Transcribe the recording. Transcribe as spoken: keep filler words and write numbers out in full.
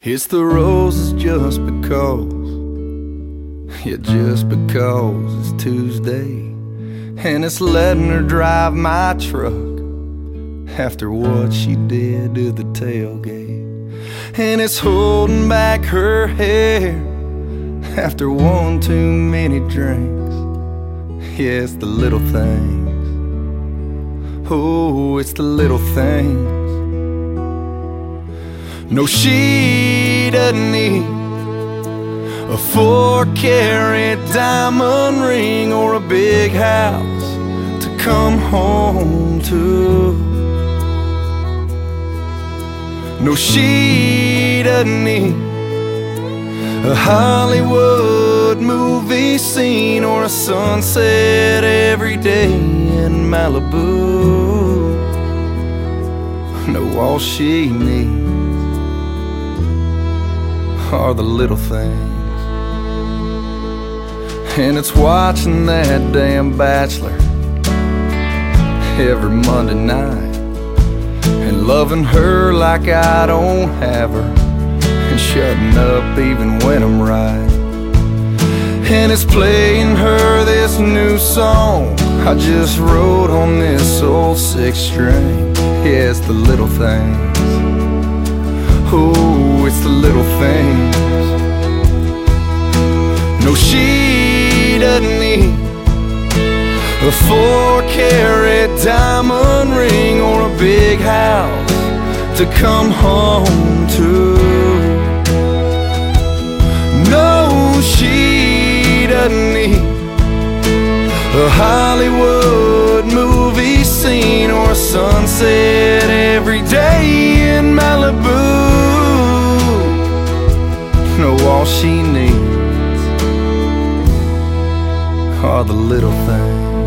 It's the roses just because, yeah, just because it's Tuesday. And it's letting her drive my truck after what she did to the tailgate. And it's holding back her hair after one too many drinks. Yeah, it's the little things. Oh, it's the little things. No, she doesn't need a four-carat diamond ring or a big house to come home to. No, she doesn't need a Hollywood movie scene or a sunset every day in Malibu. No, all she needs are the little things. And it's watching that damn Bachelor every Monday night, and loving her like I don't have her, and shutting up even when I'm right. And it's playing her this new song I just wrote on this old six string. Yeah, it's the little things. Oh, it's the little things. No, she doesn't need a four-carat diamond ring or a big house to come home to. No, she doesn't need a Hollywood movie scene or a sunset every day in Malibu. No, all she needs are the little things.